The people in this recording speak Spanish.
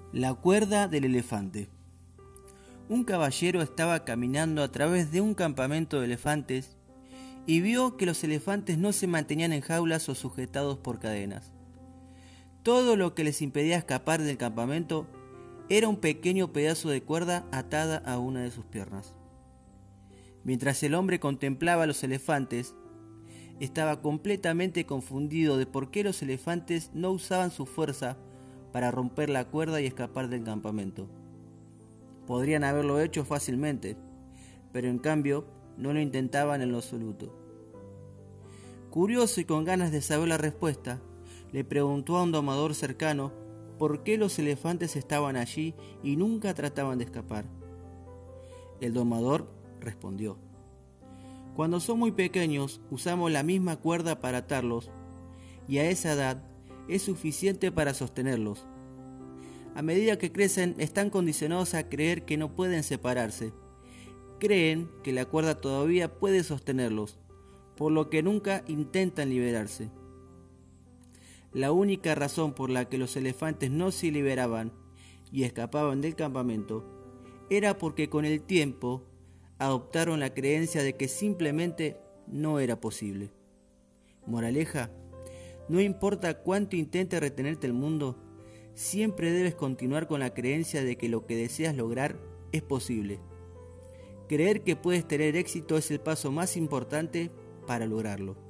La cuerda del elefante. Un caballero estaba caminando a través de un campamento de elefantes y vio que los elefantes no se mantenían en jaulas o sujetados por cadenas. Todo lo que les impedía escapar del campamento era un pequeño pedazo de cuerda atada a una de sus piernas. Mientras el hombre contemplaba a los elefantes, estaba completamente confundido de por qué los elefantes no usaban su fuerza para romper la cuerda y escapar del campamento. Podrían haberlo hecho fácilmente, pero en cambio no lo intentaban en lo absoluto. Curioso y con ganas de saber la respuesta, le preguntó a un domador cercano por qué los elefantes estaban allí y nunca trataban de escapar. El domador respondió: cuando son muy pequeños usamos la misma cuerda para atarlos y a esa edad es suficiente para sostenerlos. A medida que crecen están condicionados a creer que no pueden separarse. Creen que la cuerda todavía puede sostenerlos, por lo que nunca intentan liberarse. La única razón por la que los elefantes no se liberaban y escapaban del campamento era porque con el tiempo adoptaron la creencia de que simplemente no era posible. Moraleja: no importa cuánto intente retenerte el mundo, siempre debes continuar con la creencia de que lo que deseas lograr es posible. Creer que puedes tener éxito es el paso más importante para lograrlo.